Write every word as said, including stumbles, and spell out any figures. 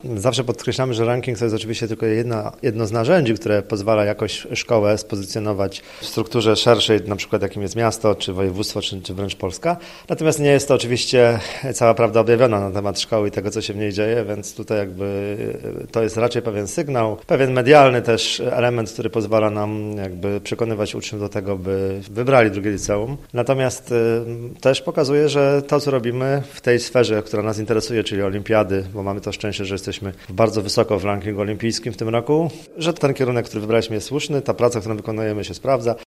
Zawsze podkreślamy, że ranking to jest oczywiście tylko jedna, jedno z narzędzi, które pozwala jakoś szkołę spozycjonować w strukturze szerszej, na przykład jakim jest miasto, czy województwo, czy, czy wręcz Polska. Natomiast nie jest to oczywiście cała prawda objawiona na temat szkoły i tego, co się w niej dzieje, więc tutaj jakby to jest raczej pewien sygnał, pewien medialny też element, który pozwala nam jakby przekonywać uczniów do tego, by wybrali drugie liceum. Natomiast y, też pokazuje, że to, co robimy w tej sferze, która nas interesuje, czyli olimpiady, bo mamy to szczęście, że jesteśmy bardzo wysoko w rankingu olimpijskim w tym roku, że ten kierunek, który wybraliśmy, jest słuszny, ta praca, którą wykonujemy, się sprawdza.